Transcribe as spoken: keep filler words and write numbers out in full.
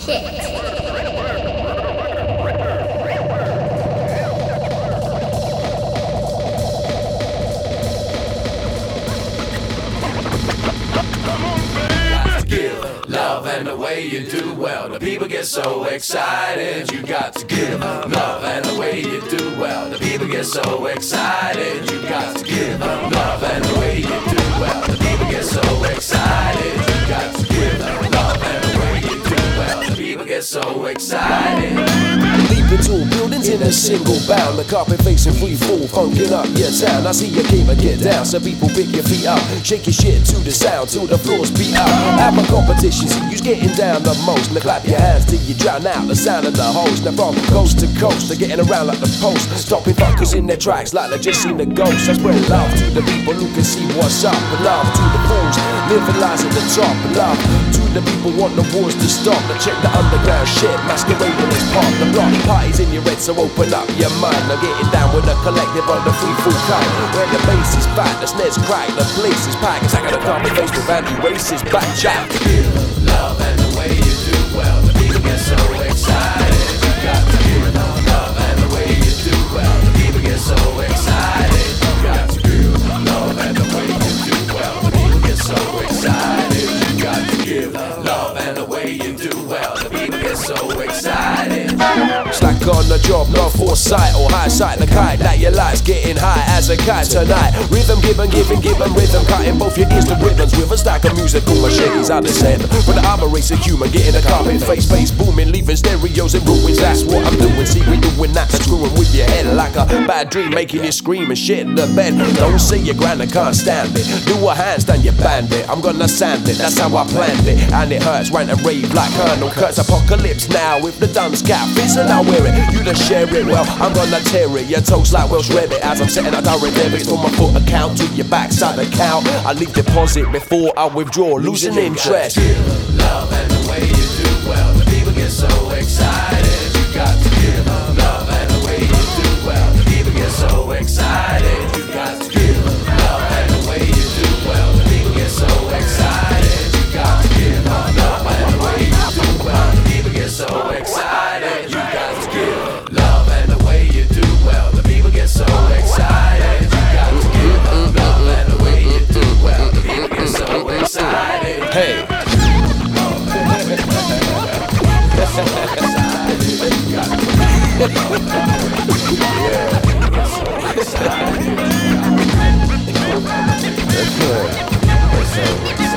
Love and the way you do well, the people get so excited. You got to give love and the way you do well, the people get so excited. You got to give love and the way you do well, the people get so excited. You got to give love and the way you do well, the people get so excited. Leaping tall buildings in a single bound, the carpet facing free fall, funking up your town. I see you came and get down, so people pick your feet up, shake your shit to the sound till the floors beat up. Have a competition, see who's getting down the most. Now clap your hands till you drown out the sound of the host. Now from coast to coast, they're getting around like the post, stopping fuckers in their tracks like they just seen the ghost. I spread love to the people who can see what's up, and love to the fools living lies at the top. And love to the people want the wars to stop. Now check the underground shit masquerading as pop. The block parties in your head, so open up your mind. Now getting down with a collective on the free full kind, where the bass is fat, the snares crack, the place is packed. It's like a carbon face with anti-racist back chat. Love and the way you do well, the people get so excited. You got to give love and the way you do well, the people get so excited. You got to give love and the way you do well, the people get so excited. You got to give love and the way you do well, the people get so excited. Slack on the job, no foresight or hindsight. The kite that your light's getting high as a kite tonight. Rhythm given, giving, given rhythm, cutting both your ears to ribbons with a stack of musical machines. I descend with the armor race of human, getting a carpet face, face booming, leaving stereos in ruins. That's what I'm doing. See, we doing that, screwing with your head like a bad dream, making you scream and shit in the bed. Don't say your granny can't stand it. Do a handstand, you bandit. I'm gonna sand it. That's how I planned it, and it hurts. Rant and rave like Colonel Kurt's apocalypse now. With the dumb's cap, and I wear it. You just share it. Well, I'm gonna tear it. Your toast like Welsh rabbit as I'm setting a direct debits from my foot account to your backside account. I leave deposit before I withdraw, losing interest. Love and the way you do well, the people get so excited. You got to give love and the way you do well, the people get so excited. You got to give love and the way you do well, the people get so excited. You got to give love and the way you do well, the people get so excited. You got to give love and the way you do well, the people get so excited. You got to give love and the way you do well, the people get so excited. Hey. Yeah.